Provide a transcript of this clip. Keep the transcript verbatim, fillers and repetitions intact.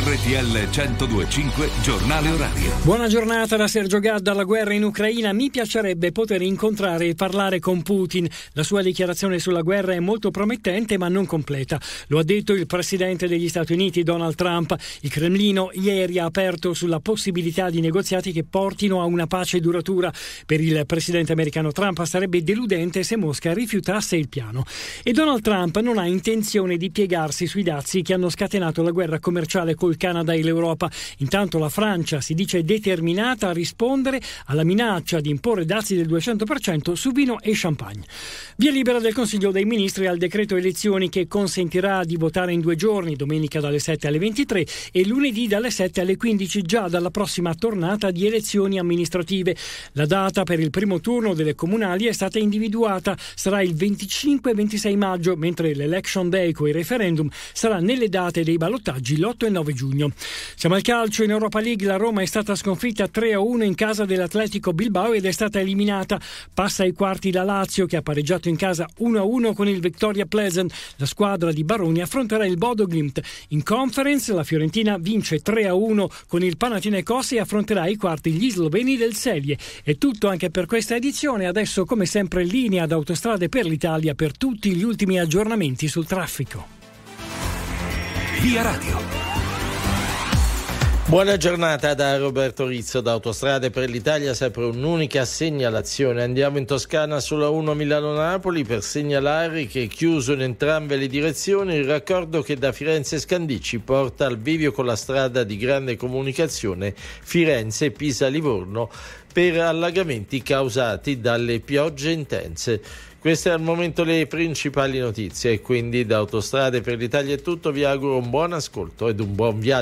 R T L centodue e cinque Giornale Orario. Buona giornata da Sergio Gadda. La guerra in Ucraina: mi piacerebbe poter incontrare e parlare con Putin. La sua dichiarazione sulla guerra è molto promettente ma non completa. Lo ha detto il presidente degli Stati Uniti Donald Trump. Il Cremlino ieri ha aperto sulla possibilità di negoziati che portino a una pace duratura. Per il presidente americano Trump sarebbe deludente se Mosca rifiutasse il piano. E Donald Trump non ha intenzione di piegarsi sui dazi che hanno scatenato la guerra commerciale col Canada e l'Europa. Intanto la Francia si dice determinata a rispondere alla minaccia di imporre dazi del duecento per cento su vino e champagne. Via libera del Consiglio dei Ministri al decreto elezioni che consentirà di votare in due giorni, domenica dalle sette alle ventitré e lunedì dalle sette alle quindici, già dalla prossima tornata di elezioni amministrative. La data per il primo turno delle comunali è stata individuata, sarà il venticinque e ventisei maggio, mentre l'Election Day con i referendum sarà nelle date dei ballottaggi l'otto e nove giugno. Siamo al calcio. In Europa League la Roma è stata sconfitta tre a uno in casa dell'Atletico Bilbao ed è stata eliminata. Passa ai quarti la Lazio, che ha pareggiato in casa uno a uno con il Victoria Pleasant. La squadra di Baroni affronterà il Bodo Glimt. In Conference la Fiorentina vince tre a uno con il Panathinaikos e affronterà ai quarti gli sloveni del Celje. È tutto anche per questa edizione. Adesso, come sempre, linea ad Autostrade per l'Italia per tutti gli ultimi aggiornamenti sul traffico. Via Radio. Buona giornata da Roberto Rizzo da Autostrade per l'Italia, sempre un'unica segnalazione. Andiamo in Toscana sulla uno Milano-Napoli per segnalare che è chiuso in entrambe le direzioni il raccordo che da Firenze Scandicci porta al bivio con la strada di grande comunicazione Firenze-Pisa-Livorno per allagamenti causati dalle piogge intense. Queste al momento le principali notizie e quindi da Autostrade per l'Italia è tutto. Vi auguro un buon ascolto ed un buon viaggio.